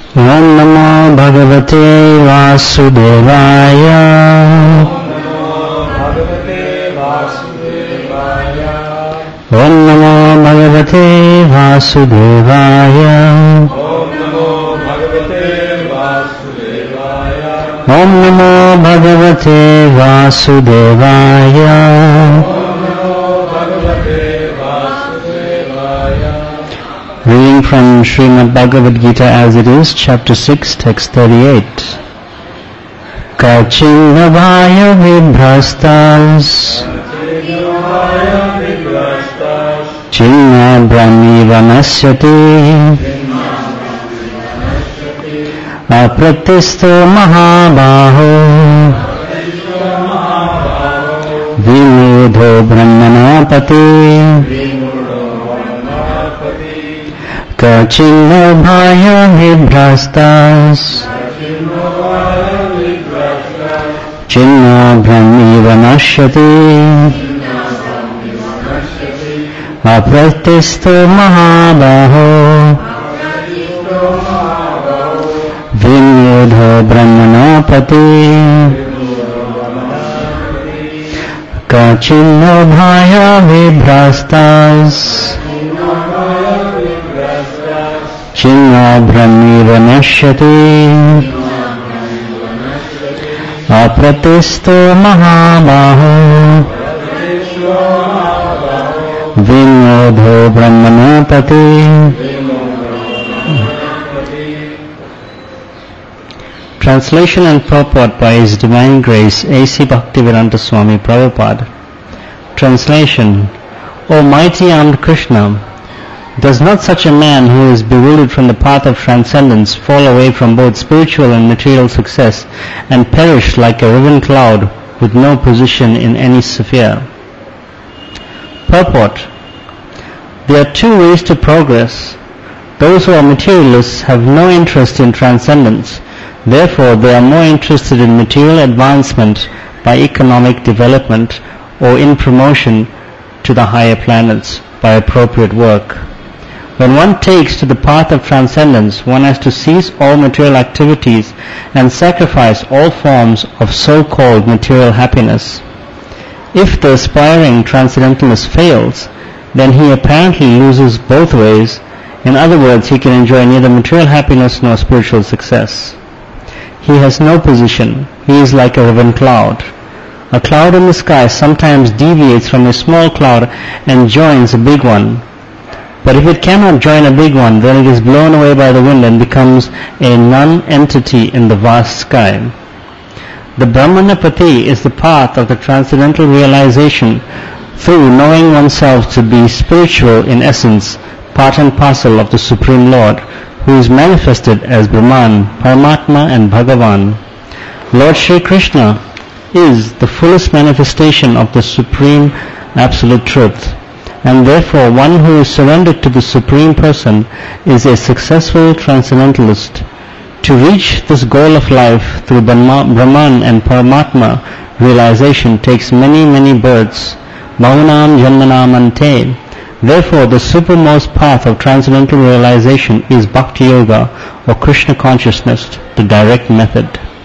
Om Namo Bhagavate Vasudevaya. Om Namo Bhagavate Vasudevaya. Om Namo Bhagavate Vasudevaya. Reading from Srimad Bhagavad Gita as it is, chapter 6, text 38. Kachinavaya vibhrastas Chinna brahmiva nasyati Apratisto mahabaho Vimudho brahmanapati Kachinavaya vibhrastas Chinna brahmiva nashyati Apratisto mahabaho Vinyodho brahmanapati Kachinavaya vibhrastas Chinna brahmiva nashyati Apratisto mahabaho Vinodho brahmanapati. Translation and purport by His Divine Grace A.C. Bhaktivedanta Swami Prabhupada. Translation. O mighty armed Krishna, does not such a man who is bewildered from the path of transcendence fall away from both spiritual and material success and perish like a riven cloud with no position in any sphere? Purport. There are two ways to progress. Those who are materialists have no interest in transcendence. Therefore, they are more interested in material advancement by economic development or in promotion to the higher planets by appropriate work. When one takes to the path of transcendence, one has to cease all material activities and sacrifice all forms of so-called material happiness. If the aspiring transcendentalist fails, then he apparently loses both ways. In other words, he can enjoy neither material happiness nor spiritual success. He has no position. He is like a riven cloud. A cloud in the sky sometimes deviates from a small cloud and joins a big one. But if it cannot join a big one, then it is blown away by the wind and becomes a non-entity in the vast sky. The Brahmanapati is the path of the transcendental realization through knowing oneself to be spiritual in essence, part and parcel of the Supreme Lord, who is manifested as Brahman, Paramatma and Bhagavan. Lord Shri Krishna is the fullest manifestation of the Supreme Absolute Truth, and therefore one who is surrendered to the Supreme Person is a successful transcendentalist. To reach this goal of life through Brahman and Paramatma realization takes many, many births. Bhavanam Janmanam Ante. Therefore, the supermost path of transcendental realization is Bhakti Yoga or Krishna consciousness, the direct method.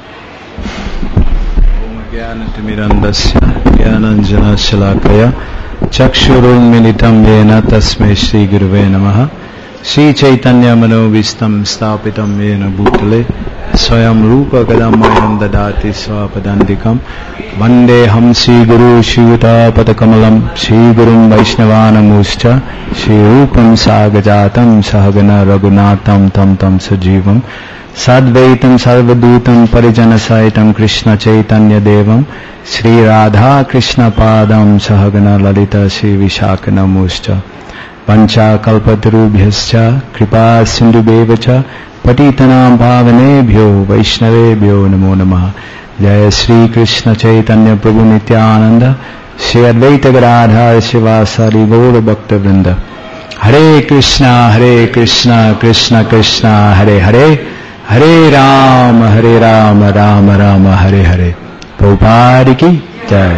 Chakshurunmilitam yena tasmai Shri Guruve Namaha. Shri Chaitanya Manovistam Stapitam yena Bhutale Swayam Rupa Gadamayam Dadati Swapadandikam Vande Ham Shri Guru Shivata Padakamalam Shri Gurum Vaishnavanamuscha Shri Rupam Sagajatam Sahagana Raghunatam Tam Tam Sajivam Sadvaitam Sarvadutam Parijana Saitam Krishna Chaitanya Devam Shri Radha Krishna Padam Sahagana Lalita Shri Vishakanamuscha Pancha Kalpatarubhyascha Kripa Sindhubevacha Patitanam Bhavanebhyo Vaishnavebhyo Namo Namaha. Jaya Shri Krishna Chaitanya Prabhu Nityananda Shri Advaita Gadadhar Shivasari Gaura Bhakta Vrinda. Hare Krishna Krishna Krishna Hare Hare Hare Rama Rama Rama Hare Hare. Prabhupada ki Jai.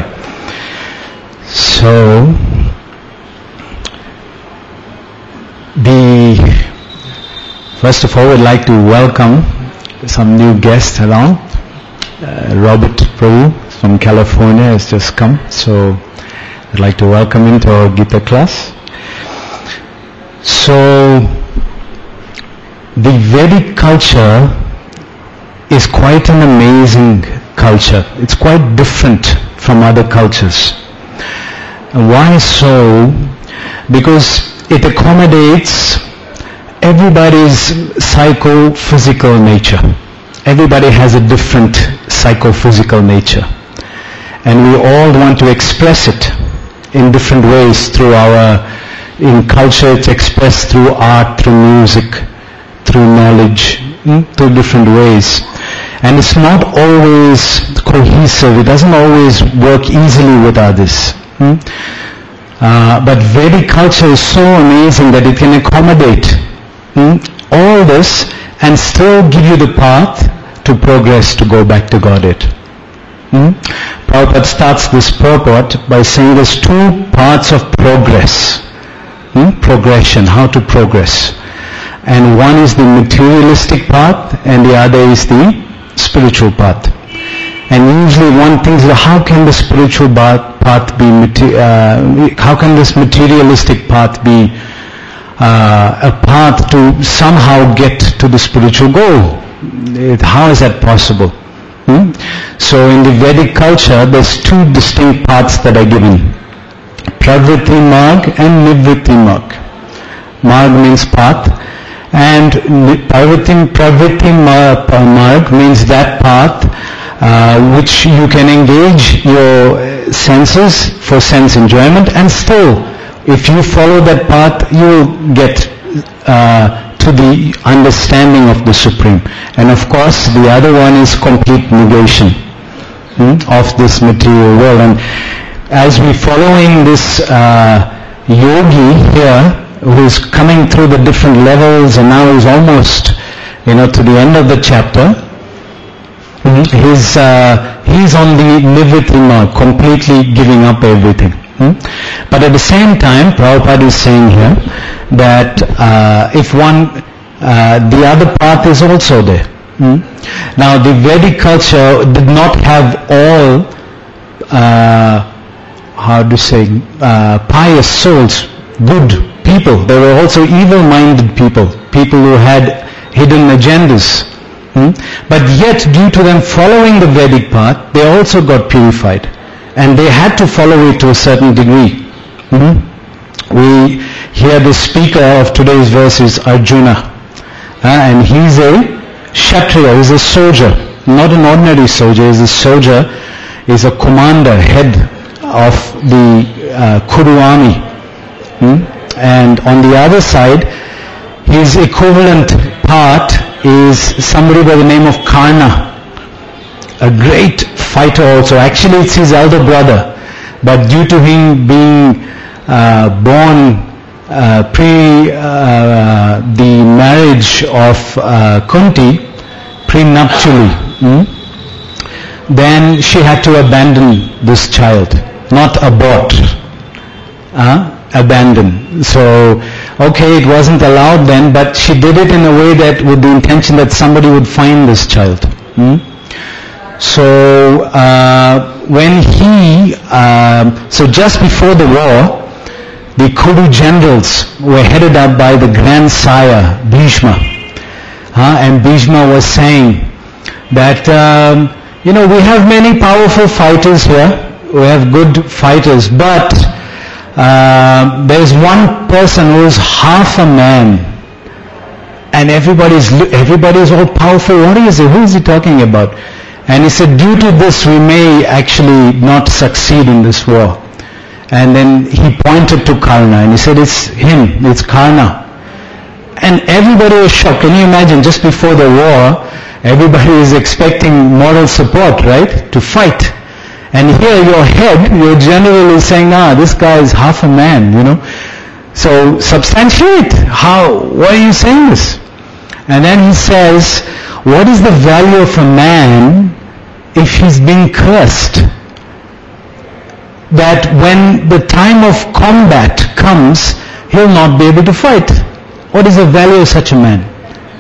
So the First of all, we'd like to welcome some new guests along. Robert Prabhu from California has just come, so I'd like to welcome him to our Gita class. So, the Vedic culture is quite an amazing culture. It's quite different from other cultures. And why so? Because it accommodates everybody's psychophysical nature. Everybody has a different psychophysical nature. And we all want to express it in different ways through in culture it's expressed through art, through music, through knowledge, through different ways. And it's not always cohesive. It doesn't always work easily with others. But Vedic culture is so amazing that it can accommodate all this and still give you the path to progress, to go back to Godhead. Prabhupada starts this purport by saying there's two parts of progress. Progression, how to progress. And one is the materialistic path and the other is the spiritual path. And usually one thinks, how can the spiritual path be, how can this materialistic path be a path to somehow get to the spiritual goal? How is that possible? So in the Vedic culture, there's two distinct paths that are given. Pravritti Marg and Nivritti Marg. Marg means path, and Pravritti Marg means that path which you can engage your senses for sense enjoyment, and still, if you follow that path, you'll get to the understanding of the Supreme. And of course, the other one is complete negation of this material world. And as we're following this yogi here, who is coming through the different levels, and now he's almost, to the end of the chapter, he's on the Nivritti Marg, completely giving up everything. But at the same time, Prabhupada is saying here that if the other path is also there. Now, the Vedic culture did not have all, pious souls, good people. There were also evil-minded people who had hidden agendas. But yet, due to them following the Vedic path, they also got purified. And they had to follow it to a certain degree. We hear the speaker of today's verse is Arjuna. And he's a Kshatriya, he's a soldier. Not an ordinary soldier, he's a soldier, he's a commander, head of the Kuru army. And on the other side, his equivalent part is somebody by the name of Karna, a great fighter also. Actually, it's his elder brother, but due to him being born pre the marriage of Kunti, prenuptially, then she had to abandon this child, not abort, abandon. So, okay, it wasn't allowed then, but she did it in a way that with the intention that somebody would find this child. So, so just before the war, the Kuru generals were headed up by the grandsire Bhishma. And Bhishma was saying that, we have many powerful fighters here, we have good fighters, but there's one person who is half a man, and everybody's all powerful. What is it? Who is he talking about? And he said, due to this, we may actually not succeed in this war. And then he pointed to Karna, and he said, it's him, it's Karna. And everybody was shocked. Can you imagine, just before the war, everybody is expecting moral support, right, to fight. And here your general is saying, this guy is half a man, So substantiate. Why are you saying this? And then he says, what is the value of a man if he's being cursed? That when the time of combat comes, he'll not be able to fight. What is the value of such a man?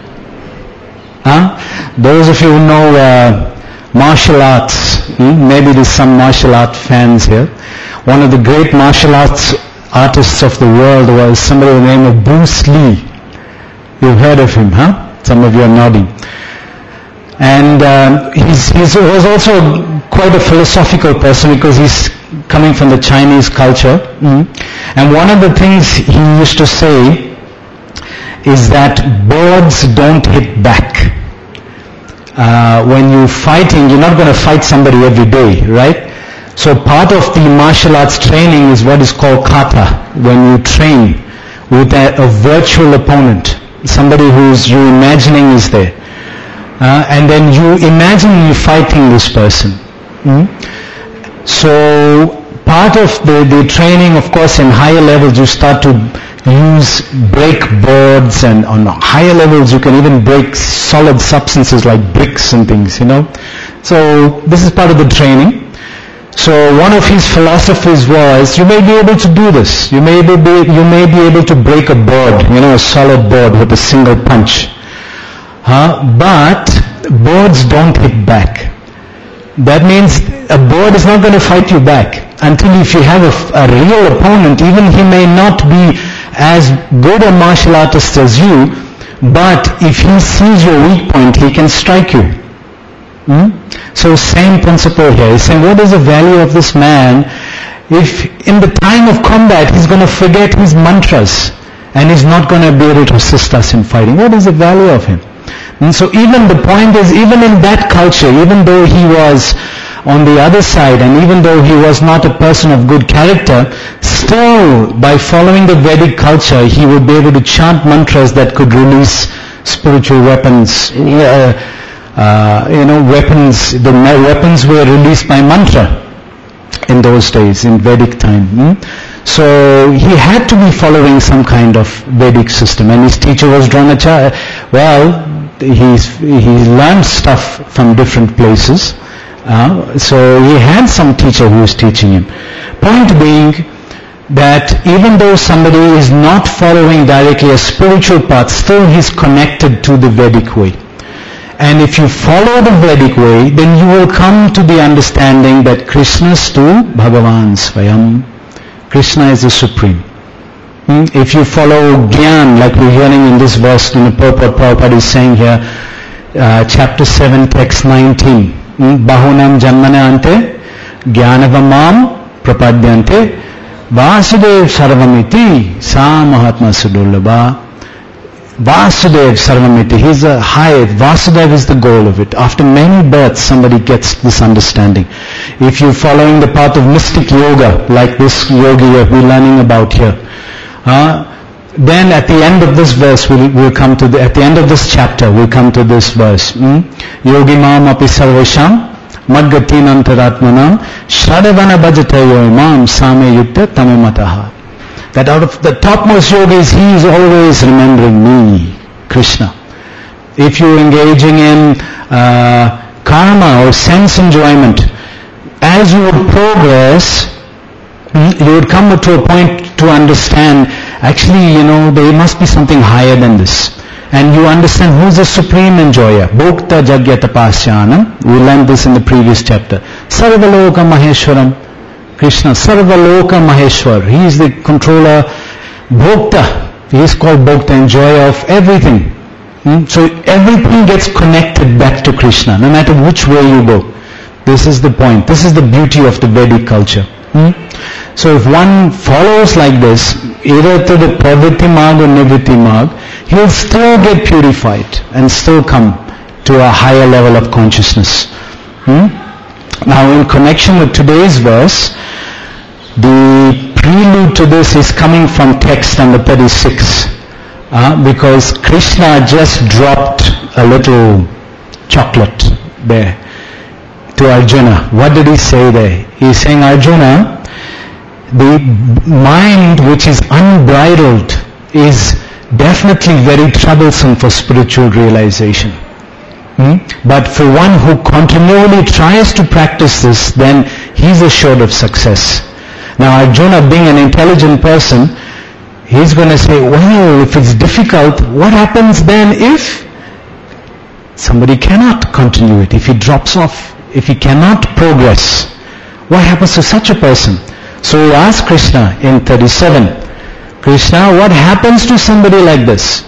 Those of you who know martial arts, maybe there's some martial art fans here. One of the great martial arts artists of the world was somebody by the name of Bruce Lee. You've heard of him, Some of you are nodding. And he was also quite a philosophical person because he's coming from the Chinese culture. And one of the things he used to say is that birds don't hit back. When you're fighting, you're not going to fight somebody every day, right? So part of the martial arts training is what is called kata, when you train with a virtual opponent, somebody who's you imagining is there. And then you imagine you fighting this person. So part of the training, of course, in higher levels you start to break boards, and on higher levels you can even break solid substances like bricks and things, So this is part of the training. So one of his philosophies was, you may be able to do this. You may be able to break a board, a solid board with a single punch. But boards don't hit back. That means a board is not going to fight you back until if you have a real opponent, even he may not be as good a martial artist as you, but if he sees your weak point, he can strike you. So same principle here. He's saying, what is the value of this man if in the time of combat he's going to forget his mantras and he's not going to be able to assist us in fighting? What is the value of him? And so even the point is, even in that culture, even though he was on the other side and even though he was not a person of good character, still by following the Vedic culture he would be able to chant mantras that could release spiritual weapons. The weapons were released by mantra in those days, in Vedic time. So he had to be following some kind of Vedic system, and his teacher was Dronacharya. Well, he learned stuff from different places. So he had some teacher who was teaching him. Point being that even though somebody is not following directly a spiritual path, still he's connected to the Vedic way. And if you follow the Vedic way, then you will come to the understanding that Krishnastu Bhagavan Swayam. Krishna is the Supreme. If you follow Gyan, like we're hearing in this verse, in the purport Prabhupada is saying here, chapter 7, text 19. Bahunam Janmana Ante Gyanavamam Prapadyante Vasudev Sarvamiti Sa Mahatma Sudurlabha. Vasudev Sarvamiti, he's a high, Vasudev is the goal of it. After many births somebody gets this understanding. If you're following the path of mystic yoga, like this yogi we're learning about here, then at the end of this verse we'll come to at the end of this chapter we'll come to this verse. Yogi mam api sarvesham madgatin antaratmanam shradavana bhajatayo mam same yukta tamamataha. That out of the topmost yogis, he is always remembering me, Krishna. If you're engaging in karma or sense enjoyment, as you would progress, you would come to a point to understand, actually, there must be something higher than this. And you understand who is the supreme enjoyer. Bhokta Jagya Tapasyanam. We learned this in the previous chapter. Sarvaloka Maheshwaram. Krishna, Sarvaloka Maheshwar. He is the controller, Bhokta. He is called Bhokta, enjoyer of everything. So everything gets connected back to Krishna, no matter which way you go. This is the point. This is the beauty of the Vedic culture. So if one follows like this, either to the Pravritti Marg or Nivritti Marg, he will still get purified and still come to a higher level of consciousness. Now in connection with today's verse, the prelude to this is coming from text number 36, because Krishna just dropped a little chocolate there to Arjuna. What did he say there? He's saying, Arjuna, the mind which is unbridled is definitely very troublesome for spiritual realization. But for one who continually tries to practice this, then he's assured of success. Now Arjuna, being an intelligent person, he's going to say, well, if it's difficult, what happens then if somebody cannot continue it. If he drops off, if he cannot progress, what happens to such a person? So he asked Krishna in 37, Krishna, what happens to somebody like this?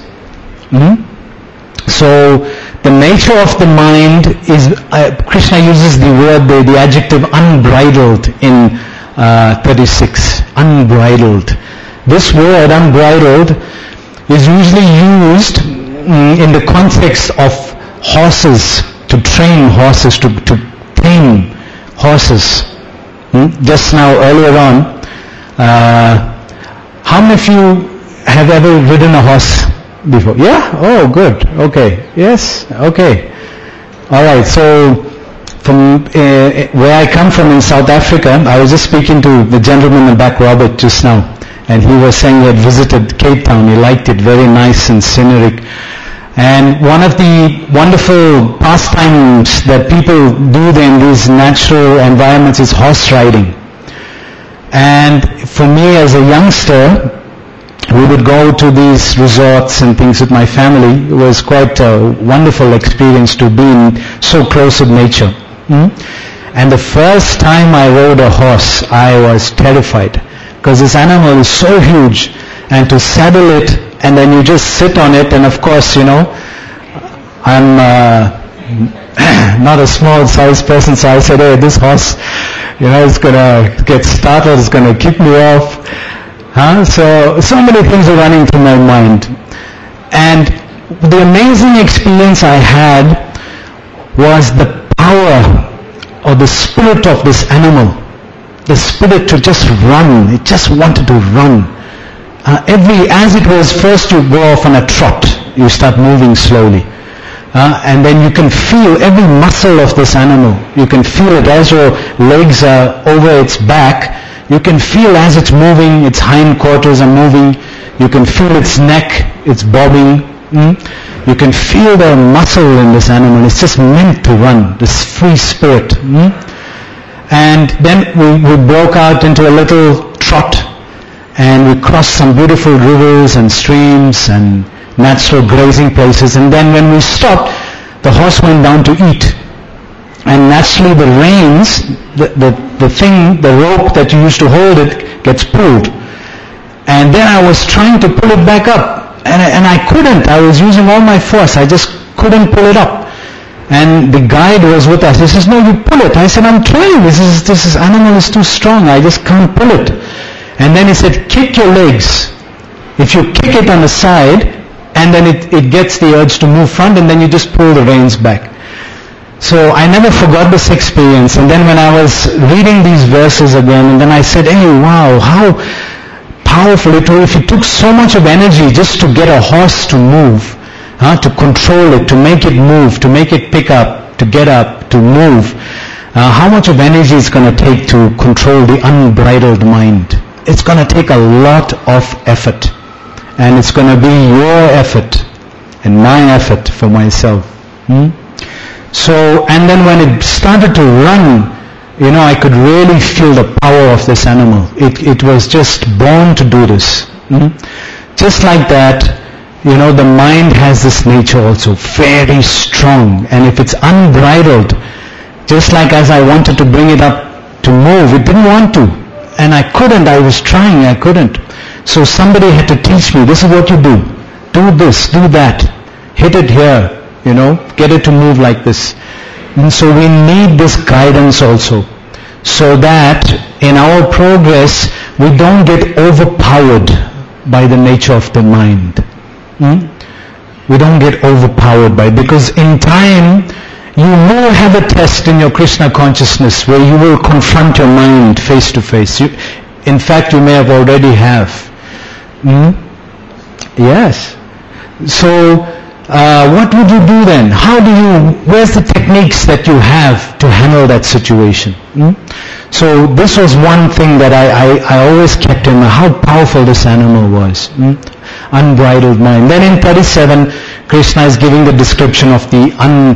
So the nature of the mind is, Krishna uses the word, the adjective unbridled in 36. Unbridled. This word unbridled is usually used in the context of horses, to train horses, to tame horses. Just now, earlier on, how many of you have ever ridden a horse before? Yeah? Oh, good. Okay. Yes? Okay. Alright, so from where I come from in South Africa, I was just speaking to the gentleman in the back, Robert, just now, and he was saying he had visited Cape Town. He liked it, very nice and scenic. And one of the wonderful pastimes that people do in these natural environments is horse riding. And for me as a youngster, we would go to these resorts and things with my family. It was quite a wonderful experience to be so close with nature. And the first time I rode a horse, I was terrified, because this animal is so huge, and to saddle it, and then you just sit on it, and of course, you know, I'm not a small size person, so I said, hey, this horse, you know, it's going to get startled, it's going to kick me off. So many things are running through my mind. And the amazing experience I had was the power or the spirit of this animal. The spirit to just run. It just wanted to run. As it was, first you go off on a trot. You start moving slowly. And then you can feel every muscle of this animal. You can feel it as your legs are over its back. You can feel as it's moving, its hindquarters are moving. You can feel its neck, it's bobbing. You can feel the muscle in this animal. It's just meant to run, this free spirit. And then we broke out into a little trot, and we crossed some beautiful rivers and streams and natural grazing places. And then when we stopped, the horse went down to eat. And naturally the reins, the rope that you used to hold it gets pulled. And then I was trying to pull it back up. And I couldn't. I was using all my force. I just couldn't pull it up. And the guide was with us. He says, no, you pull it. I said, I'm trying. This animal is too strong. I just can't pull it. And then he said, kick your legs. If you kick it on the side, and then it gets the urge to move front, and then you just pull the reins back. So I never forgot this experience. And then when I was reading these verses again, and then I said, hey, wow, how powerful it was. If it took so much of energy just to get a horse to move, to control it, to make it move, to make it pick up, to get up, to move, how much of energy it's going to take to control the unbridled mind? It's going to take a lot of effort. And it's going to be your effort and my effort for myself. So, and then when it started to run, you know, I could really feel the power of this animal. It was just born to do this. Just like that, you know, the mind has this nature also, very strong. And if it's unbridled, just like as I wanted to bring it up to move, it didn't want to. And I couldn't. I was trying, I couldn't. So somebody had to teach me, this is what you do. Do this, do that. Hit it here, you know, get it to move like this. And so we need this guidance also, so that in our progress we don't get overpowered by the nature of the mind. We don't get overpowered by it, because in time you will have a test in your Krishna consciousness where you will confront your mind face to face. In fact, you may have already have. Yes. So what would you do then? Where's the techniques that you have to handle that situation? So this was one thing that I always kept in mind, how powerful this animal was. Unbridled mind. Then in 37, Krishna is giving the description of the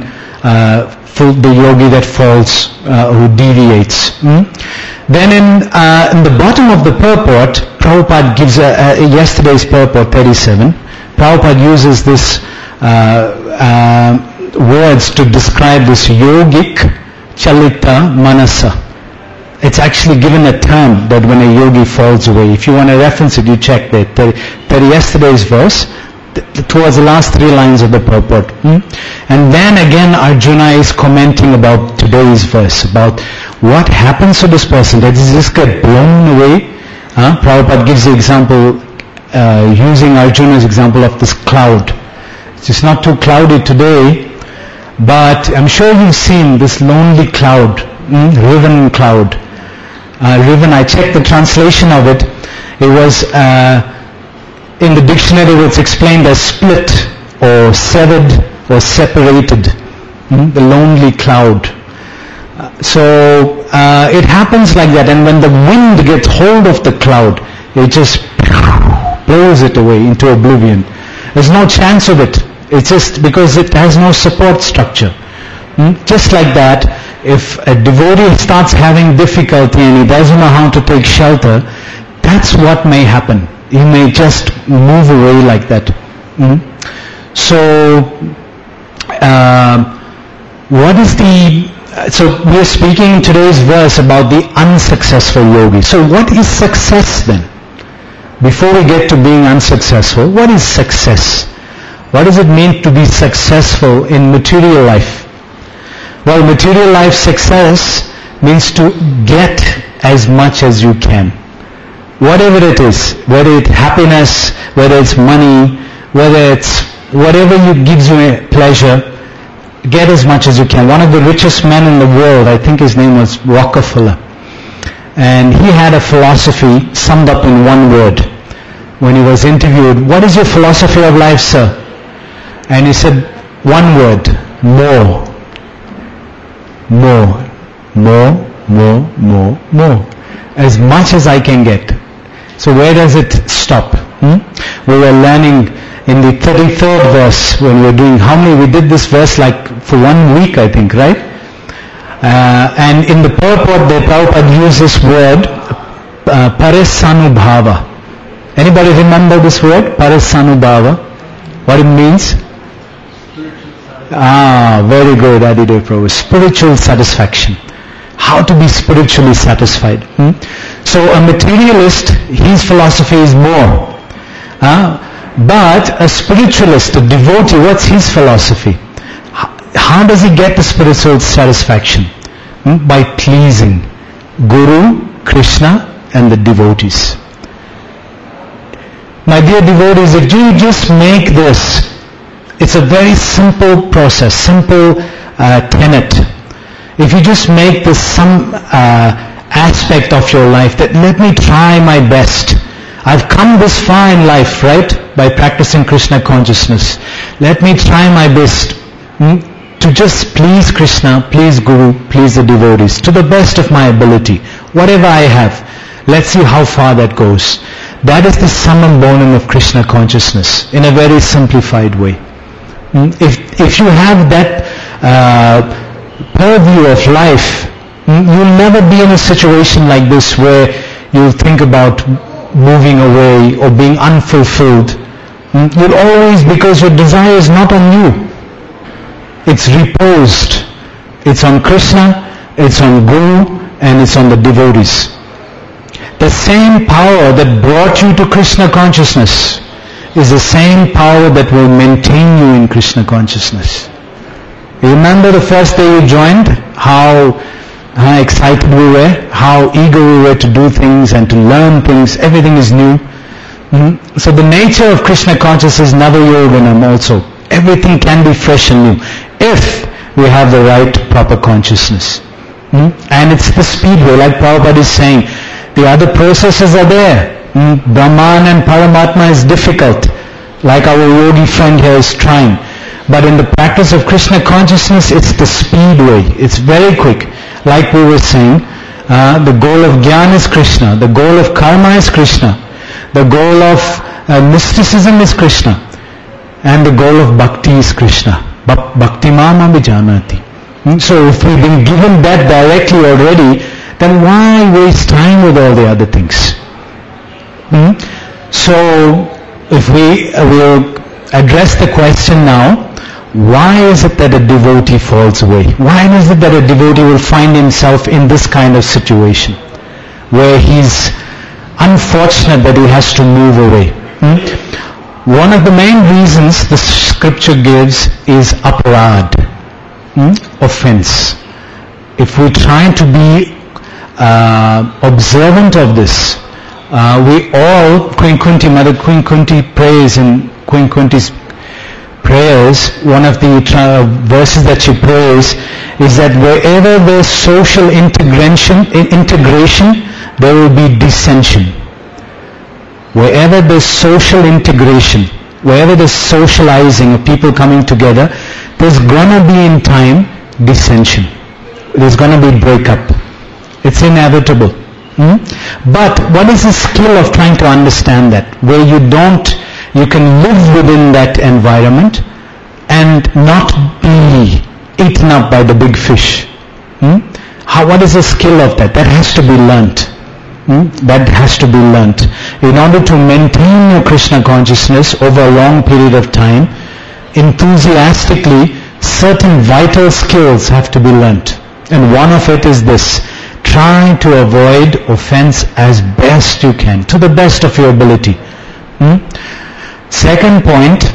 yogi that falls, who deviates. Then in the bottom of the purport, Prabhupada gives yesterday's purport, 37. Prabhupada uses this words to describe this yogic chalita manasa. It's actually given a term that when a yogi falls away. If you want to reference it, you check that. Yesterday's verse, towards the last 3 lines of the purport. And then again Arjuna is commenting about today's verse, about what happens to this person. Does he just get blown away? Prabhupada gives the example, using Arjuna's example of this cloud. It's not too cloudy today, but I'm sure you've seen this lonely cloud, riven cloud. Riven, I checked the translation of it. It was, in the dictionary it's explained as split or severed or separated. The lonely cloud. So it happens like that, and when the wind gets hold of the cloud, it just blows it away into oblivion. There's no chance of it. It's just because it has no support structure. Just like that, if a devotee starts having difficulty and he doesn't know how to take shelter, that's what may happen. He may just move away like that. So, so we are speaking in today's verse about the unsuccessful yogi. So what is success then? Before we get to being unsuccessful, what is success? What does it mean to be successful in material life? Well, material life success means to get as much as you can. Whatever it is, whether it's happiness, whether it's money, whether it's whatever gives you pleasure, get as much as you can. One of the richest men in the world, I think his name was Rockefeller, and he had a philosophy summed up in one word. When he was interviewed, what is your philosophy of life, sir? And he said, one word, more. More, more, more, more, more. As much as I can get. So where does it stop? We were learning in the 33rd verse when we were doing, we did this verse like for 1 week, I think, right? And in the purport, the Prabhupada used this word, Parisanubhava. Anybody remember this word, Parisanubhava? What it means? Very good, Adidev Prabhu. Spiritual satisfaction. How to be spiritually satisfied. So a materialist, his philosophy is more. But a spiritualist, a devotee, what's his philosophy? How does he get the spiritual satisfaction? By pleasing Guru, Krishna and the devotees. My dear devotees, if you just make this, it's a very simple process, simple tenet. If you just make this some aspect of your life, that let me try my best. I've come this far in life, right? By practicing Krishna consciousness. Let me try my best to just please Krishna, please Guru, please the devotees, to the best of my ability. Whatever I have, let's see how far that goes. That is the sum and bonum of Krishna consciousness, in a very simplified way. If you have that purview of life, you'll never be in a situation like this where you think about moving away or being unfulfilled. You'll always, because your desire is not on you. It's reposed. It's on Krishna, it's on Guru, and it's on the devotees. The same power that brought you to Krishna consciousness is the same power that will maintain you in Krishna consciousness. You remember the first day you joined, how excited we were, how eager we were to do things and to learn things, everything is new. So the nature of Krishna consciousness is Navayoganam also. Everything can be fresh and new, if we have the right proper consciousness. And it's the speedway, like Prabhupada is saying. The other processes are there. Brahman and Paramatma is difficult, like our yogi friend here is trying. But in the practice of Krishna consciousness, it's the speedway. It's very quick. Like we were saying, the goal of Jnana is Krishna. The goal of karma is Krishna. The goal of mysticism is Krishna. And the goal of bhakti is Krishna. Bhakti mama vijanati. So if we've been given that directly already, then why waste time with all the other things? So if we will address the question now, why is it that a devotee falls away? Why is it that a devotee will find himself in this kind of situation where he's unfortunate that he has to move away? One of the main reasons the scripture gives is aparad, offense. If we try to be observant of this, we all, Mother Queen Kunti prays in Queen Kunti's prayers, one of the verses that she prays is that wherever there's social integration, there will be dissension. Wherever there's social integration, wherever there's socializing of people coming together, there's gonna be in time dissension. There's gonna be breakup. It's inevitable. But what is the skill of trying to understand that? Where you can live within that environment and not be eaten up by the big fish. What is the skill of that? That has to be learnt. That has to be learnt. In order to maintain your Krishna consciousness over a long period of time, enthusiastically, certain vital skills have to be learnt. And one of it is this: try to avoid offense as best you can, to the best of your ability. Second point,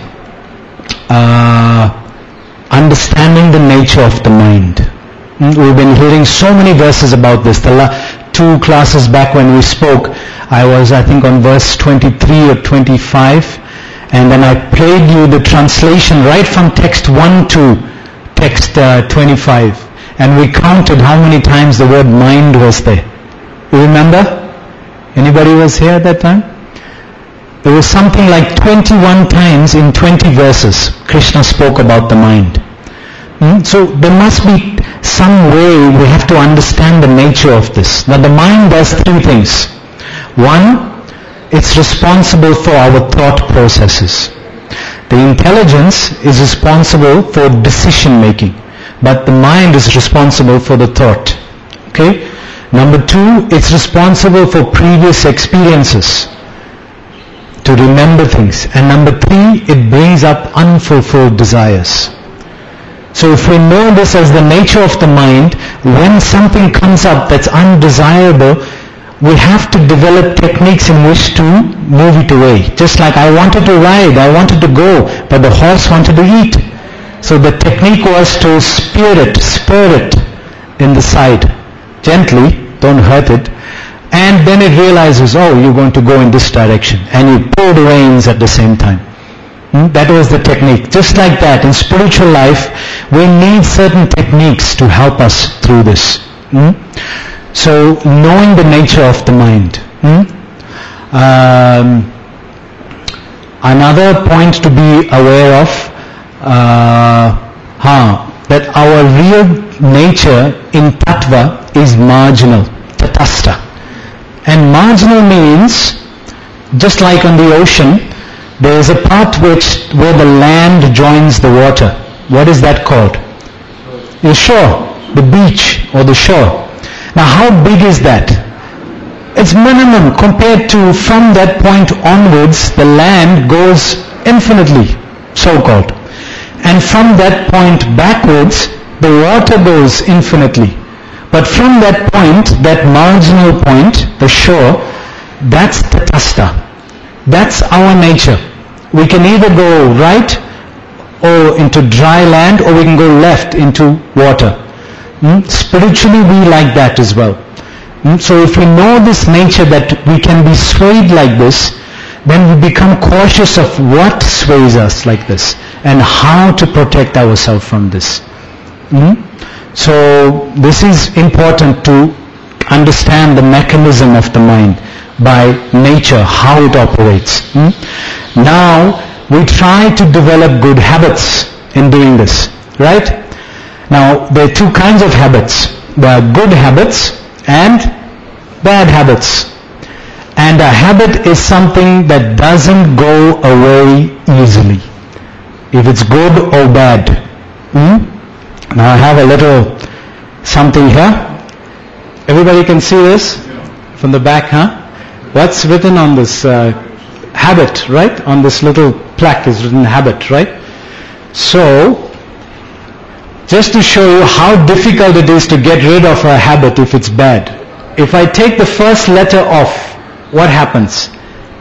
understanding the nature of the mind. We've been hearing so many verses about this. The 2 classes back when we spoke, I was, I think, on verse 23 or 25, and then I played you the translation right from text 1 to text 25, and we counted how many times the word mind was there. You remember? Anybody was here at that time? There was something like 21 times in 20 verses Krishna spoke about the mind. So there must be some way we have to understand the nature of this. Now the mind does 3 things. One, it's responsible for our thought processes. The intelligence is responsible for decision making, but the mind is responsible for the thought. Okay? Number 2, it's responsible for previous experiences, to remember things. And number 3, it brings up unfulfilled desires. So if we know this as the nature of the mind, when something comes up that's undesirable, we have to develop techniques in which to move it away. Just like I wanted to ride, I wanted to go, but the horse wanted to eat. So the technique was to spur it in the side, gently, don't hurt it, and then it realizes, oh, you're going to go in this direction, and you pull the reins at the same time. That was the technique. Just like that, in spiritual life, we need certain techniques to help us through this. So, knowing the nature of the mind. Another point to be aware of, that our real nature in tattva is marginal, tatastha. And marginal means, just like on the ocean, there is a part where the land joins the water. What is that called? The shore, the beach or the shore. Now how big is that? It's minimum compared to, from that point onwards, the land goes infinitely, so-called. And from that point backwards, the water goes infinitely. But from that point, that marginal point, the shore, that's tatastha. That's our nature. We can either go right or into dry land, or we can go left into water. Spiritually we like that as well. So if we know this nature that we can be swayed like this, then we become cautious of what sways us like this and how to protect ourselves from this. So this is important to understand the mechanism of the mind by nature, how it operates. Now we try to develop good habits in doing this, right? Now there are 2 kinds of habits. There are good habits and bad habits. And a habit is something that doesn't go away easily, if it's good or bad. Now I have a little something here. Everybody can see this from the back, What's written on this? Habit, right? On this little plaque is written habit, right? So just to show you how difficult it is to get rid of a habit if it's bad. If I take the first letter off, what happens?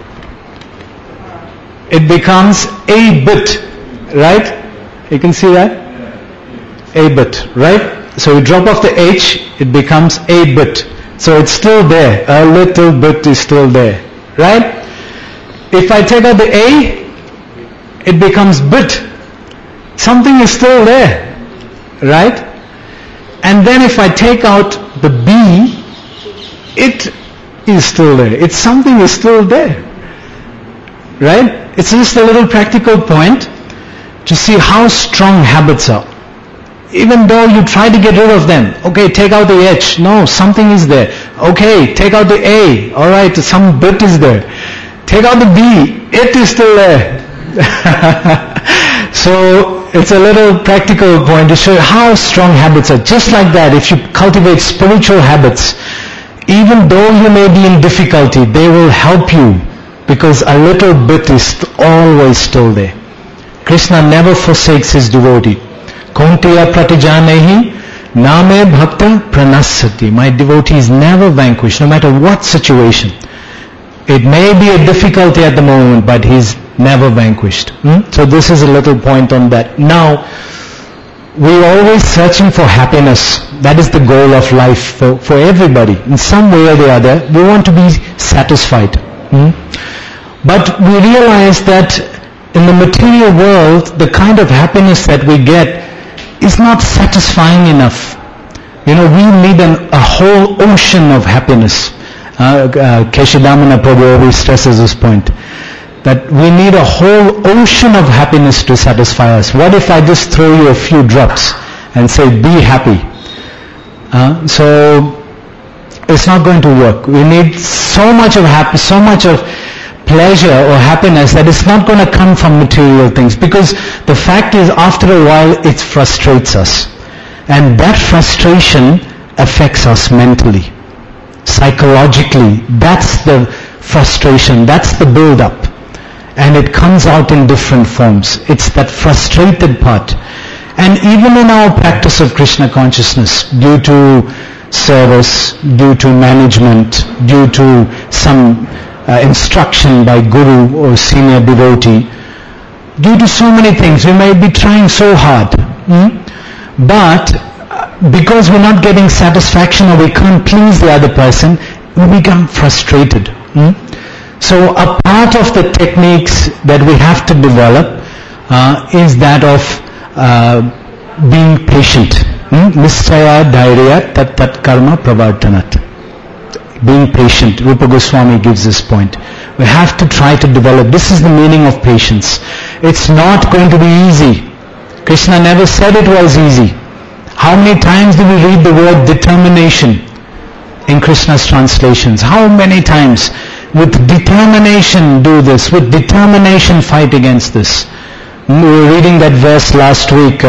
It becomes a bit, right? You can see that? A bit, right? So you drop off the H, it becomes a bit. So it's still there. A little bit is still there, right? If I take out the A, it becomes bit. Something is still there, right? And then if I take out the B, it is still there. It's something is still there, right? It's just a little practical point to see how strong habits are. Even though you try to get rid of them, okay, take out the H, no, something is there. Okay, take out the A, alright, some bit is there. Take out the B, it is still there. So it's a little practical point to show you how strong habits are. Just like that, if you cultivate spiritual habits, even though you may be in difficulty, they will help you because a little bit is always still there. Krishna never forsakes his devotee. Kaunteya pratijanehi name bhakta pranasati. My devotee is never vanquished, no matter what situation. It may be a difficulty at the moment, but he's never vanquished. So this is a little point on that. Now, we're always searching for happiness. That is the goal of life for everybody. In some way or the other, we want to be satisfied. But we realize that in the material world, the kind of happiness that we get is not satisfying enough. We need a whole ocean of happiness. Keshadamana Prabhu always stresses this point, that we need a whole ocean of happiness to satisfy us. What if I just throw you a few drops and say, be happy? So it's not going to work. We need so much of so much of pleasure or happiness that it's not going to come from material things, because the fact is, after a while, it frustrates us. And that frustration affects us mentally, psychologically. That's the frustration, that's the build-up. And it comes out in different forms. It's that frustrated part. And even in our practice of Krishna consciousness, due to service, due to management, due to some instruction by guru or senior devotee, due to so many things, we may be trying so hard. But because we're not getting satisfaction or we can't please the other person, we become frustrated. So a part of the techniques that we have to develop is that of being patient. Nischaya dhairya tat tat karma pravartanat. Being patient. Rupa Goswami gives this point. We have to try to develop. This is the meaning of patience. It's not going to be easy. Krishna never said it was easy. How many times do we read the word determination in Krishna's translations? How many times? With determination do this, with determination fight against this. We were reading that verse last week,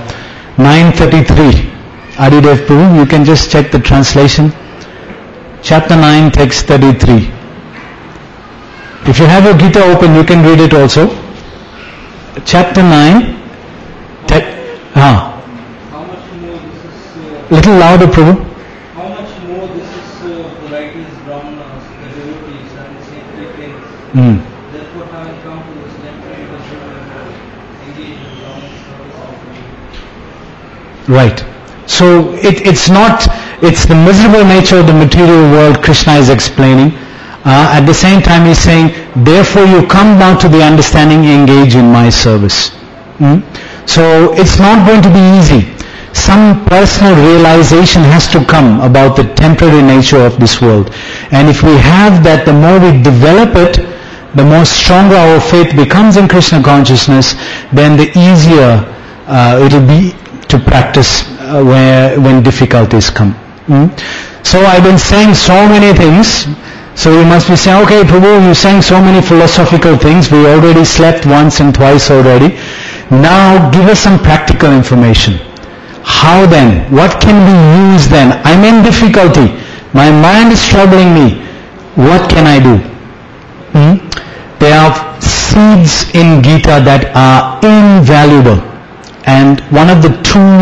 933. Adidev Prabhu, you can just check the translation. Chapter 9, text 33. If you have your Gita open, you can read it also. Chapter 9, How much more this is... little louder, Prabhu. How much more this is the writers, brahmanas, the devotees, and the sacred things. Therefore, having come to this temporary position and engage in brahman service offering. Right. So it's the miserable nature of the material world Krishna is explaining. At the same time he's saying, therefore you come down to the understanding, engage in my service. So it's not going to be easy. Some personal realization has to come about the temporary nature of this world. And if we have that, the more we develop it, the more stronger our faith becomes in Krishna consciousness, then the easier it'll be to practice when difficulties come. So I've been saying so many things. So you must be saying, okay, Prabhu, you're saying so many philosophical things. We already slept once and twice already. Now give us some practical information. How then? What can we use then? I'm in difficulty. My mind is troubling me. What can I do? There are seeds in Gita that are invaluable. And one of the two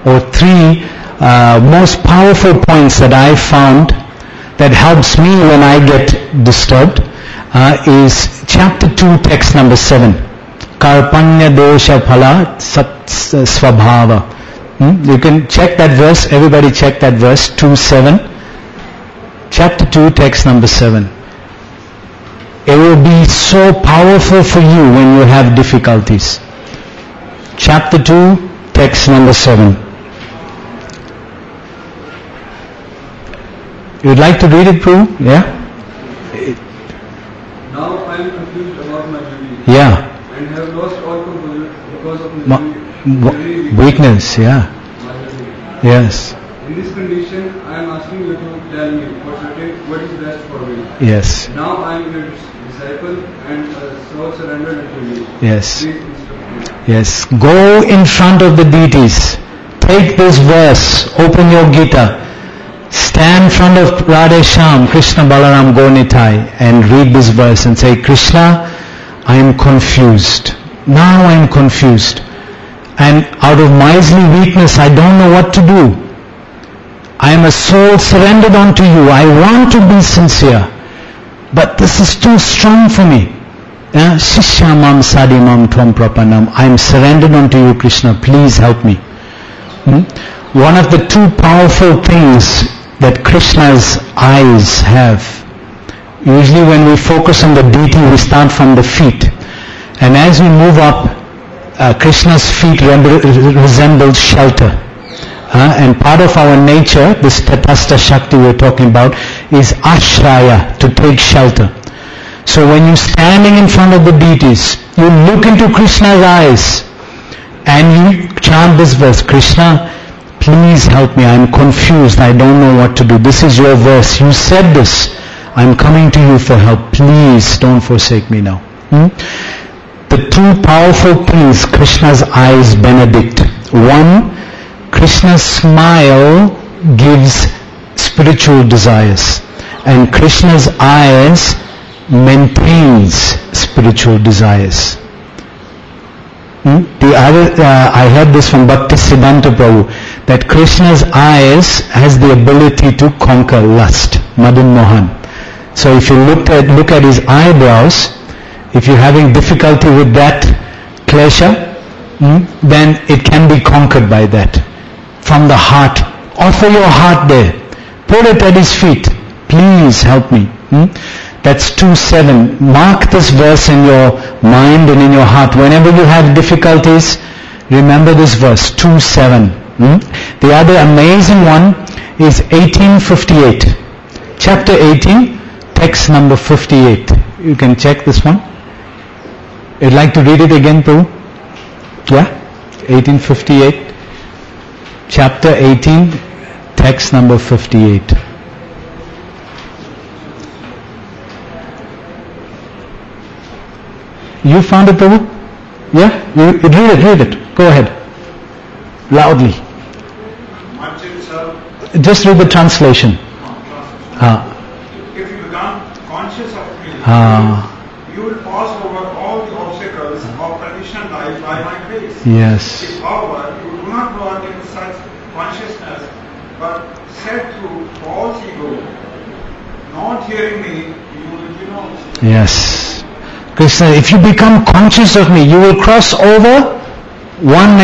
or three most powerful points that I found that helps me when I get disturbed is chapter 2, text number 7. Karpanya dosha phala sat svabhava. You can check that verse. Everybody check that verse, 2:7. Chapter 2, text number 7. It will be so powerful for you when you have difficulties. Chapter 2, text number 7. You'd like to read it, Prabhu? Yeah? Now I am confused about my duty. Yeah. And have lost all composure because of my very Weakness, yeah. my duty. Yes. In this condition, I am asking you to tell me for certain what is best for me. Yes. Now I am your disciple and so surrendered unto you. Yes. Please instruct me. Yes. Go in front of the deities. Take this verse. Open your Gita. Stand in front of Radhe Shyam, Krishna Balaram Gonitai, and read this verse and say, Krishna, I am confused. Now I am confused. And out of miserly weakness, I don't know what to do. I am a soul surrendered unto you. I want to be sincere. But this is too strong for me. Shishyamam sadimam tvam prapanam. I am surrendered unto you, Krishna. Please help me. One of the two powerful things that Krishna's eyes have. Usually when we focus on the deity, we start from the feet. And as we move up, Krishna's feet resemble shelter. And part of our nature, this Tatastha Shakti we're talking about, is ashraya, to take shelter. So when you're standing in front of the deities, you look into Krishna's eyes and you chant this verse, Krishna, please help me, I'm confused, I don't know what to do. This is your verse, you said this, I'm coming to you for help, please don't forsake me now. The two powerful things Krishna's eyes benedict. One, Krishna's smile gives spiritual desires, and Krishna's eyes maintains spiritual desires. The other, I heard this from Bhaktisiddhanta Prabhu, that Krishna's eyes has the ability to conquer lust, Madan Mohan. So if you look at his eyebrows, if you're having difficulty with that klesha, then it can be conquered by that. From the heart, offer your heart there, put it at his feet, please help me. That's 2:7. Mark this verse in your mind and in your heart. Whenever you have difficulties, remember this verse, 2:7. The other amazing one is 1858. Chapter 18, text number 58. You can check this one. You'd like to read it again, Prabhu? Yeah? 1858. Chapter 18, text number 58. You found it, Prabhu? Yeah? Read it. Go ahead. Loudly. Just read the translation. If you become conscious of me, you will pass over all the obstacles of traditional life by my grace. Yes. If, however, you do not go out in such consciousness, but set through false ego, not hearing me, you will be lost. Yes. Krishna, if you become conscious of me, you will cross over one.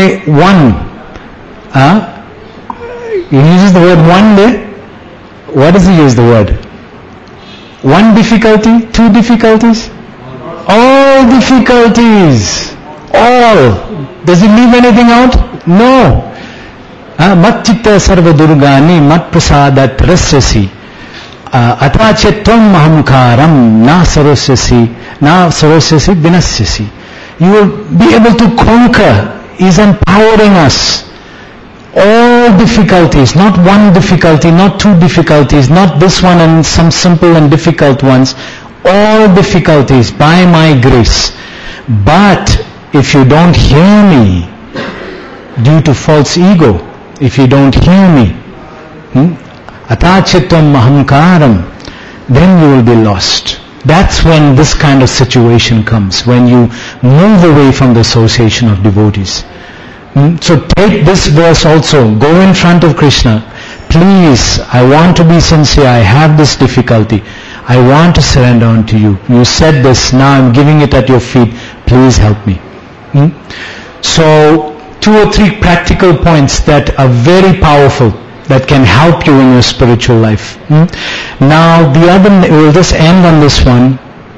He uses the word one there. What does he use the word? One difficulty? Two difficulties? All difficulties. All. Does he leave anything out? No. Mat chitta sarva durgani mat prasadat rasyasi. Atachetvam mahamkaram na sarosyasi dinasyasi. You will be able to conquer. He's empowering us. All difficulties, not one difficulty, not two difficulties, not this one and some simple and difficult ones. All difficulties by my grace. But if you don't hear me, due to false ego, if you don't hear me, atachetvam mahamkaram, then you will be lost. That's when this kind of situation comes, when you move away from the association of devotees. So take this verse also, go in front of Krishna. Please, I want to be sincere, I have this difficulty. I want to surrender unto you. You said this, now I'm giving it at your feet. Please help me. So, 2 or 3 practical points that are very powerful, that can help you in your spiritual life. Now, we'll just end on this one.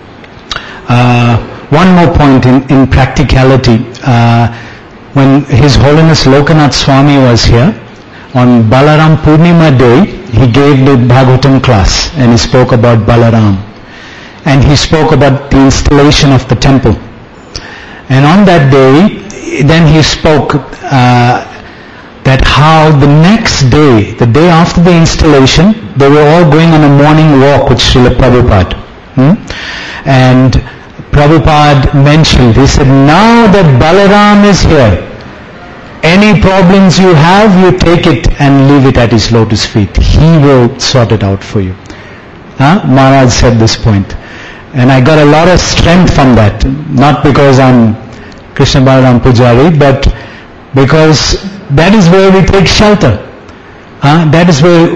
One more point in practicality. When His Holiness Lokanath Swami was here, on Balaram Purnima Day, he gave the Bhagavatam class and he spoke about Balaram. And he spoke about the installation of the temple. And on that day, then he spoke that how the next day, the day after the installation, they were all going on a morning walk with Srila Prabhupada. And Prabhupada mentioned, he said, now that Balaram is here, any problems you have, you take it and leave it at his lotus feet. He will sort it out for you. Maharaj said this point. And I got a lot of strength from that. Not because I'm Krishna Balaram Pujari, but because that is where we take shelter. That is where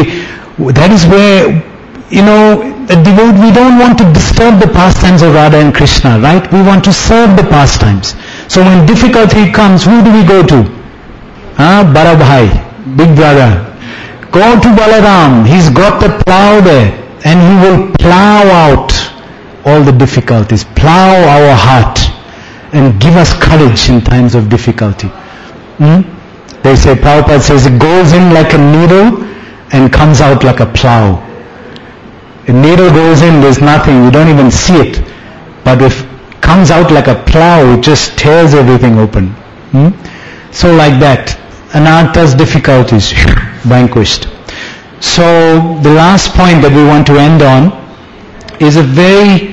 we don't want to disturb the pastimes of Radha and Krishna, right? We want to serve the pastimes. So when difficulty comes, who do we go to? Bara Bhai, big brother. Go to Balaram. He's got the plow there, and he will plow out all the difficulties, plow our heart, and give us courage in times of difficulty. They say, Prabhupada says, it goes in like a needle and comes out like a plow. A needle goes in, there's nothing, you don't even see it. But if it comes out like a plow, it just tears everything open. So like that, anartha's difficulties vanquished. So the last point that we want to end on is a very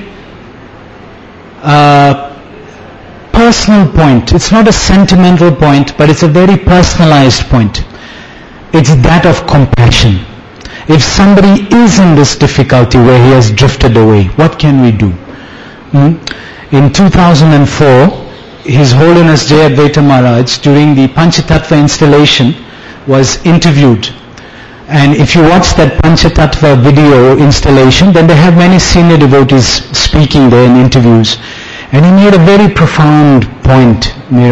personal point. It's not a sentimental point, but it's a very personalized point. It's that of compassion. If somebody is in this difficulty where he has drifted away, what can we do? In 2004, His Holiness Jayadvaita Maharaj, during the Panchatattva installation, was interviewed. And if you watch that Panchatattva video installation, then they have many senior devotees speaking there in interviews. And he made a very profound point,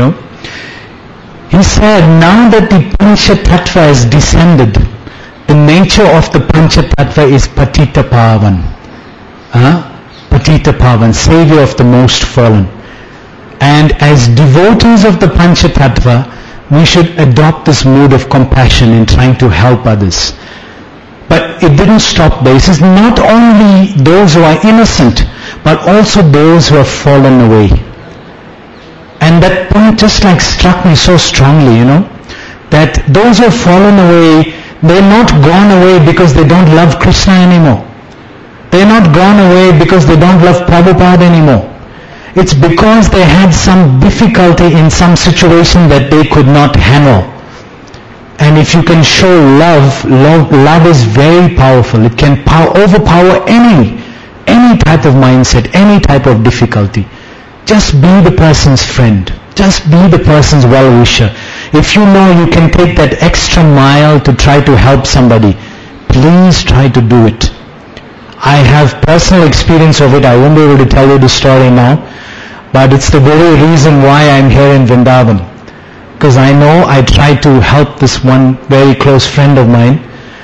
He said, now that the Panchatattva has descended, the nature of the Panchatattva is Patita Pavan. Patita Pavan, Savior of the most fallen. And as devotees of the Panchatattva, we should adopt this mood of compassion in trying to help others. But it didn't stop there. It says not only those who are innocent, but also those who have fallen away. And that point just like struck me so strongly, that those who have fallen away, they're not gone away because they don't love Krishna anymore. They're not gone away because they don't love Prabhupada anymore. It's because they had some difficulty in some situation that they could not handle. And if you can show love is very powerful. It can overpower any type of mindset, any type of difficulty. Just be the person's friend. Just be the person's well-wisher. If you know you can take that extra mile to try to help somebody, please try to do it. I have personal experience of it. I won't be able to tell you the story now, but it's the very reason why I'm here in Vrindavan. Because I know I tried to help this one very close friend of mine,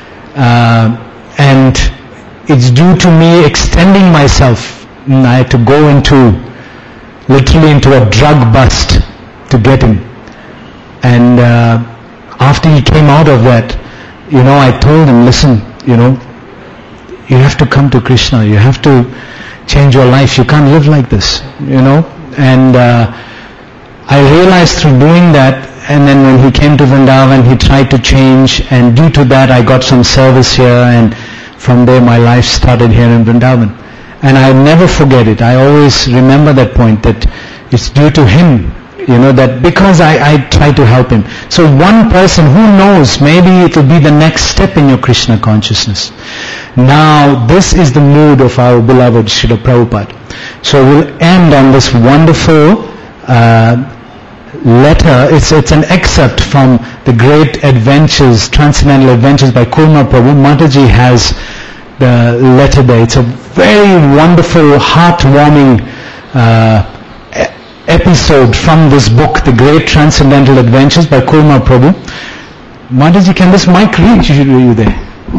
and it's due to me extending myself. I had to go literally into a drug bust to get him. And after he came out of that, I told him, listen, you have to come to Krishna. You have to change your life. You can't live like this, And I realized through doing that, and then when he came to Vrindavan, he tried to change, and due to that I got some service here, and from there my life started here in Vrindavan. And I never forget it. I always remember that point, that it's due to him, that because I try to help him. So one person, who knows, maybe it will be the next step in your Krishna consciousness. Now, this is the mood of our beloved Srila Prabhupada. So we'll end on this wonderful letter. It's an excerpt from the Great Adventures, Transcendental Adventures by Kurma Prabhu. Mataji has the letter there. It's a very wonderful, heartwarming episode from this book, The Great Transcendental Adventures by Kurma Prabhu. Mataji, can this mic reach you there?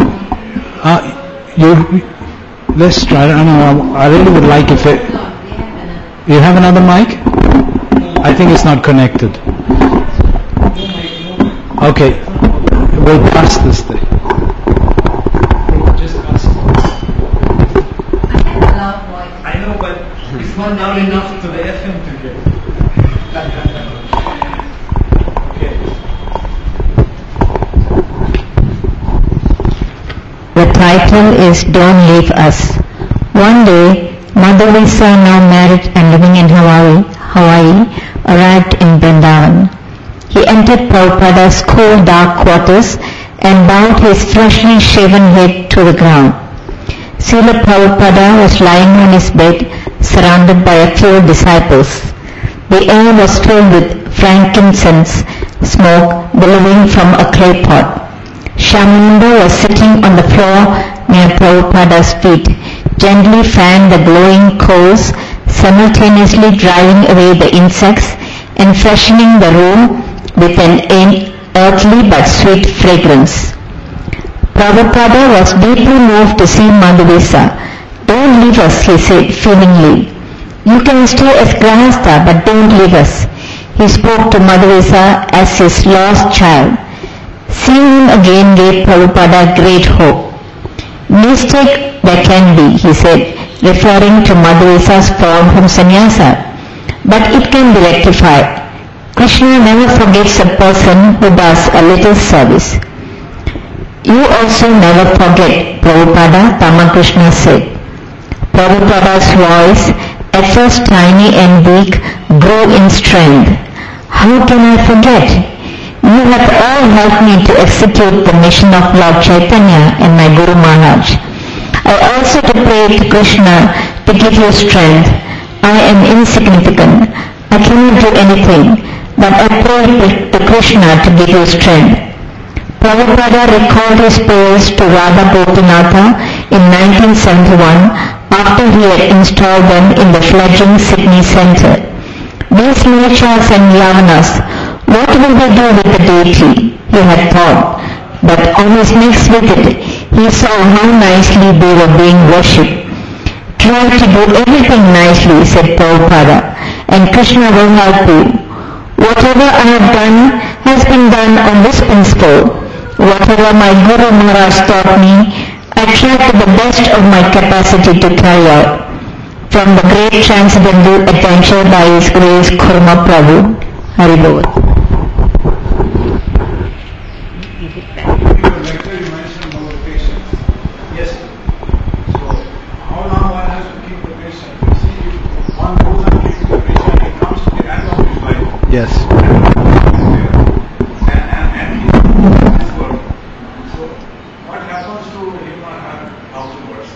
Let's try. I don't know. I really would like if it. You have another mic? I think it's not connected. Okay, we'll pass this thing. Just pass it. I know, but it's not loud enough to the FM to hear. Okay. The title is Don't Leave Us. One day, Mother Lisa, now married and living in Hawaii, arrived in Vrindavan. He entered Prabhupada's cool, dark quarters and bowed his freshly shaven head to the ground. Srila Prabhupada was lying on his bed, surrounded by a few disciples. The air was filled with frankincense smoke billowing from a clay pot. Shyamananda was sitting on the floor near Prabhupada's feet, gently fanned the glowing coals, simultaneously driving away the insects and freshening the room with an earthly but sweet fragrance. Prabhupada was deeply moved to see Madhurisa. Don't leave us, he said feelingly. You can stay as Grahastha, but don't leave us. He spoke to Madhurisa as his lost child. Seeing him again gave Prabhupada great hope. Mistake there can be, he said, referring to Madhurisa's fall from sannyasa, but it can be rectified. Krishna never forgets a person who does a little service. You also never forget, Prabhupada, Ramakrishna said. Prabhupada's voice, at first tiny and weak, grew in strength. How can I forget? You have all helped me to execute the mission of Lord Chaitanya and my Guru Maharaj. I also to pray to Krishna to give you strength. I am insignificant. I cannot do anything, but I pray to Krishna to give you strength. Prabhupada recalled his prayers to Radha Gopinatha in 1971 after he had installed them in the fledgling Sydney Centre. These Mlechas and Yavanas, what will they do with the deity? He had thought. But on his next visit, he saw how nicely they were being worshipped. Try to do everything nicely, said Prabhupada, and Krishna will help you. Whatever I have done has been done on this principle. Whatever my Guru Maharaj taught me, I try to the best of my capacity to carry out. From the Great Transcendental Adventure by His Grace Kurma Prabhu. Haribol. Yes. And he does this work. So, what happens to him or her afterwards?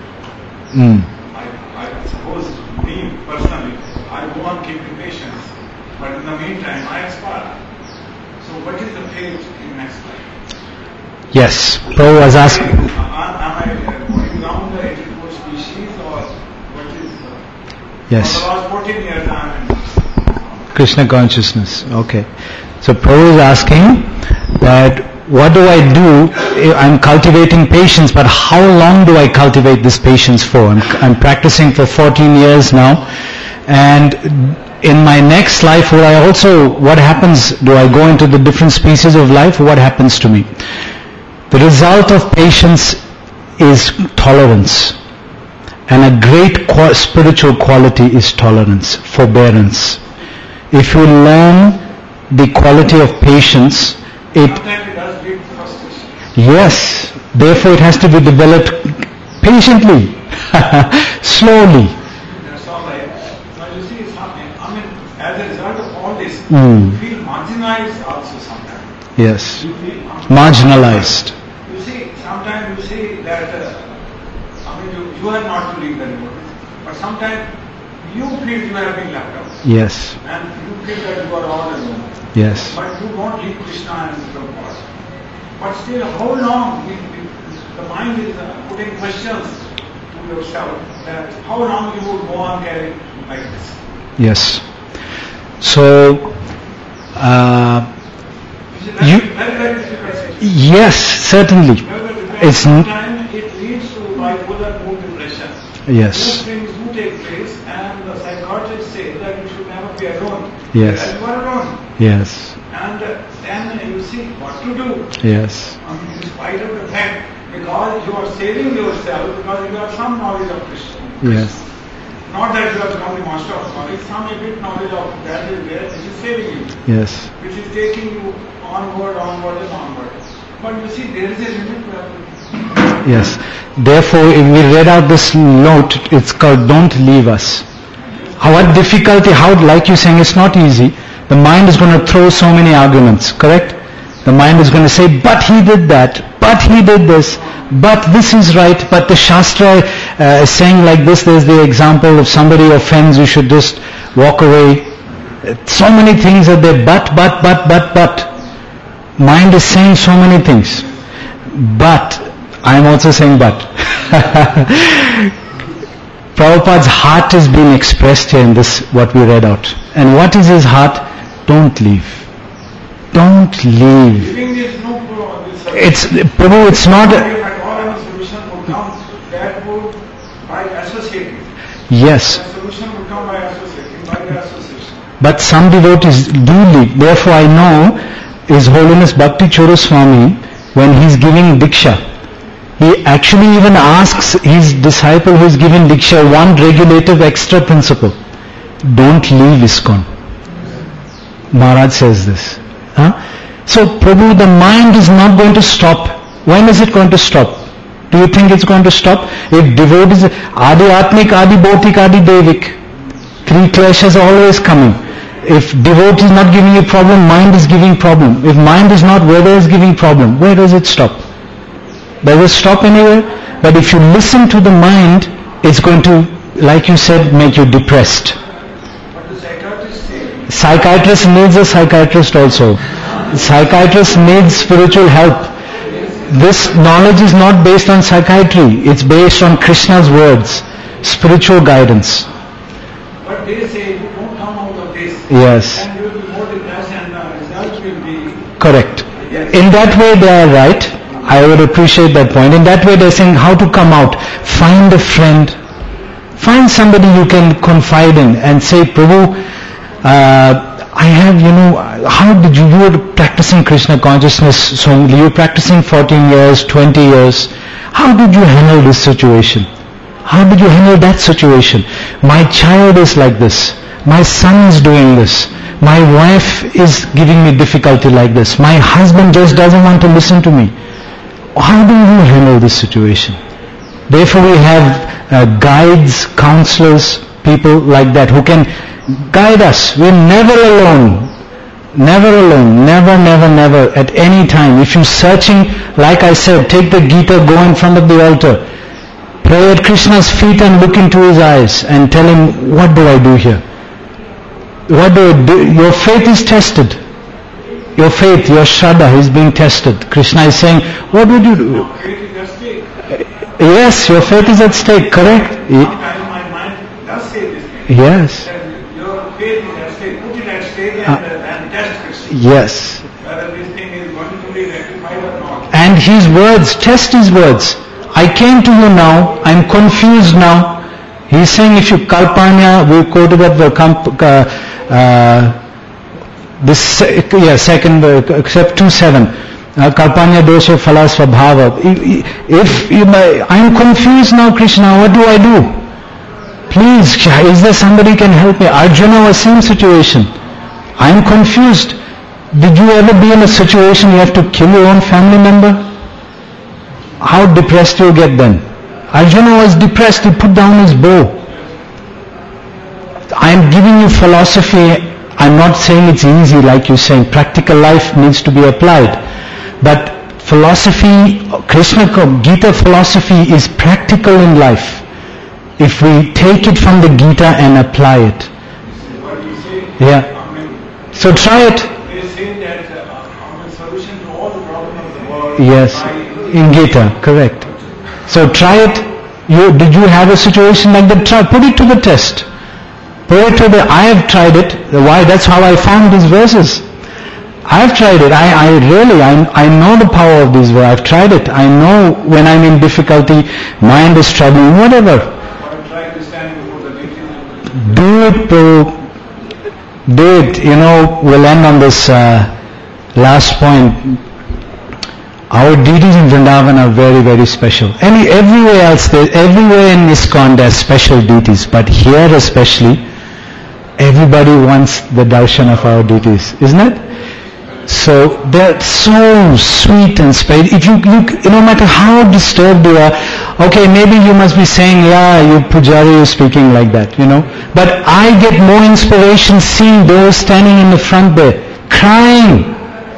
I suppose me personally, I go on keeping patience, but in the meantime, I expire. So, what is the fate in next life? Yes. Prabhu was asking. Am I going down the 84 species, or what is the... Yes. For the last 14 years, I am in Krishna consciousness. Okay. So Prabhu is asking that what do I do? I'm cultivating patience, but how long do I cultivate this patience for? I'm practicing for 14 years now, and in my next life, what happens? Do I go into the different species of life? What happens to me? The result of patience is tolerance, and a great spiritual quality is tolerance, forbearance. If you learn the quality of patience, sometimes it does lead to frustration. Yes, therefore it has to be developed patiently, slowly. That's all right. Now you see, as a result of all this, you feel marginalized also sometimes. Yes, You feel marginalized. You see, sometimes you see that, you have not to leave the remote, but sometimes you feel you have been left out. Yes. And you feel that you are all alone. Yes. But you don't leave Krishna and become God. But still, how long the mind is putting questions to yourself that how long you will go on carrying like this? Yes. So, Very, very difficult situation. yes, certainly. It's Sometimes it leads to bipolar mood depression. Yes. Those things do take place, and the psychiatrists say that you should never be alone. Yes. Whereas you are alone. Yes. And then you see what to do. Yes. In spite of the fact, because you are saving yourself, because you have some knowledge of Krishna. Yes. Not that you have become the master of knowledge, some a bit knowledge of that is there, which is saving you, Yes. which is taking you onward and onward. But you see, there is a limit to everything. Yes. Therefore, if we read out this note, it's called "Don't Leave Us." What difficulty, like you're saying, it's not easy. The mind is going to throw so many arguments, correct? The mind is going to say, but he did that, but he did this, but this is right, but the Shastra is saying like this. There's the example of somebody offends, you should just walk away. So many things are there, but. Mind is saying so many things. But, I'm also saying but. Prabhupada's heart is being expressed here in this, what we read out. And what is his heart? Don't leave. Don't leave. Giving is no It's, Prabhu, it's not... If at all any solution would come, that would by associating. Yes. The solution would come by associating, by the association. But some devotees do leave. Therefore I know His Holiness Bhakti Churu Swami, when he's giving Diksha, he actually even asks his disciple who is giving Diksha one regulative extra principle. Don't leave ISKCON. Maharaj says this. So Prabhu, the mind is not going to stop. When is it going to stop? Do you think it's going to stop? If devotees, Adi Atmik, Adi Bhautik, Adi Devik, three clashes are always coming. If devotee is not giving you problem, mind is giving problem. If mind is not, weather is giving problem. Where does it stop? Does it stop anywhere? But if you listen to the mind, it's going to, like you said, make you depressed. But the psychiatrist says, Psychiatrist needs a psychiatrist also. Psychiatrist needs spiritual help. This knowledge is not based on psychiatry. It's based on Krishna's words, spiritual guidance. but they say you don't come out of this. Yes. And you will be more depressed and the result will be... Correct. Yes. In that way they are right. I would appreciate that point. In that way they are saying how to come out. Find a friend. Find somebody you can confide in and say, Prabhu, I have, how did you were practicing Krishna consciousness, so you were practicing 14 years, 20 years. How did you handle this situation? How did you handle that situation? My child is like this. My son is doing this. My wife is giving me difficulty like this. My husband just doesn't want to listen to me. How do you handle this situation? Therefore we have guides, counselors, people like that who can guide us. We're never alone. Never alone. Never, never, never. At any time. If you're searching, like I said, take the Gita, go in front of the altar. Pray at Krishna's feet and look into his eyes and tell him, what do I do here? What do I do? Your faith is tested. Your faith, your Shraddha is being tested. Krishna is saying, what would you do? Faith is at stake. Yes, your faith is at stake, correct? Sometimes my mind does say this thing. Yes. That your faith is at stake. Put it at stake and test Krishna. Yes. Whether this thing is going to be rectified or not. And his words, test his words. I came to you now, I'm confused now. He's saying if you Kalpanya, we quoted that second, except 2:7. Kalpanya dosha phala svabhava. If I'm confused now, Krishna, what do I do? Please, is there somebody can help me? Arjuna was same situation. I'm confused. Did you ever be in a situation you have to kill your own family member? How depressed you get then? Arjuna was depressed, he put down his bow. I am giving you philosophy. I'm not saying it's easy like you're saying. Practical life needs to be applied. But philosophy, Krishna Gita philosophy is practical in life. if we take it from the Gita and apply it. What you say, Yeah. I mean, So try it. they say that solution to all the problems of the world. Yes, in Gita, correct. So try it. Did you have a situation like that? Try, put it to the test. Put it to the, I have tried it. Why? That's how I found these verses. I have tried it. I know the power of these verses. I've tried it. I know when I'm in difficulty, mind is troubling, whatever. Or try to stand before the meeting. Do it, bro. Do it. We'll end on this last point. Our deities in Vrindavan are very, very special. Everywhere else, everywhere in ISKCON there's special deities, but here especially, everybody wants the darshan of our deities, isn't it? So they're so sweet and special. If you no matter how disturbed you are, okay, maybe you must be saying, yeah, you pujari is speaking like that, But I get more inspiration seeing those standing in the front there, crying.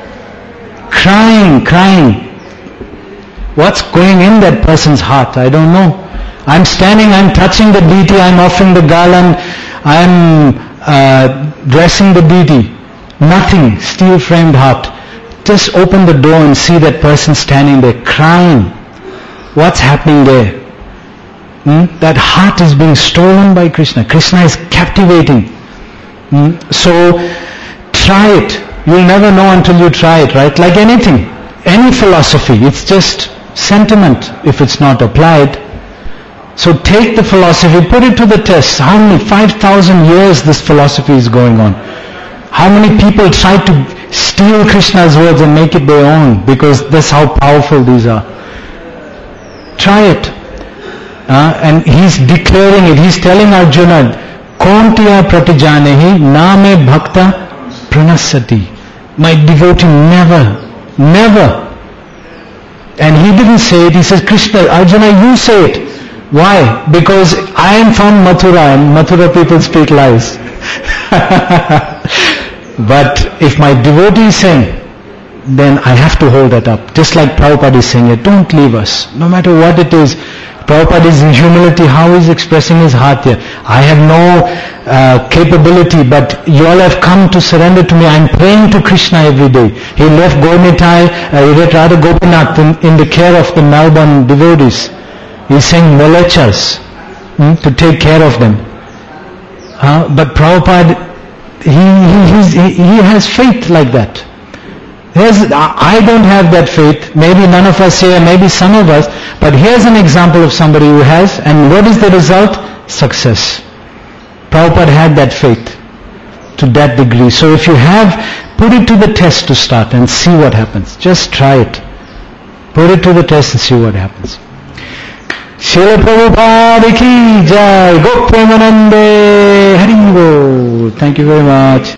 What's going in that person's heart? I don't know. I'm standing, I'm touching the deity, I'm offering the garland, I'm dressing the deity. Nothing, steel-framed heart. Just open the door and see that person standing there crying. What's happening there? That heart is being stolen by Krishna. Krishna is captivating. So try it. You'll never know until you try it, right? Like anything, any philosophy, it's just sentiment if it's not applied. So take the philosophy, put it to the test. How many? 5,000 years this philosophy is going on. How many people try to steal Krishna's words and make it their own, because that's how powerful these are. Try it. And he's declaring it. He's telling Arjuna, Kontiya pratijanehi name bhakta pranasati. My devotee never. And he didn't say it. He says, Krishna, Arjuna, you say it. Why? Because I am from Mathura, and Mathura people speak lies. But if my devotee is saying, then I have to hold that up. Just like Prabhupada is saying it, don't leave us. No matter what it is. Prabhupada is in humility, how he's expressing his heart here. I have no capability, but you all have come to surrender to me. I'm praying to Krishna every day. He left Gaurnitai, he left Radha Gopinath in the care of the Melbourne devotees. He's saying Molechas to take care of them. But Prabhupada, he has faith like that. I don't have that faith. Maybe none of us here, maybe some of us. But here's an example of somebody who has. And what is the result? Success. Prabhupada had that faith to that degree. So if you have, put it to the test to start and see what happens. Just try it. Put it to the test and see what happens. Srila Prabhupada ki jai. Gopremanande Hari Bol. Thank you very much.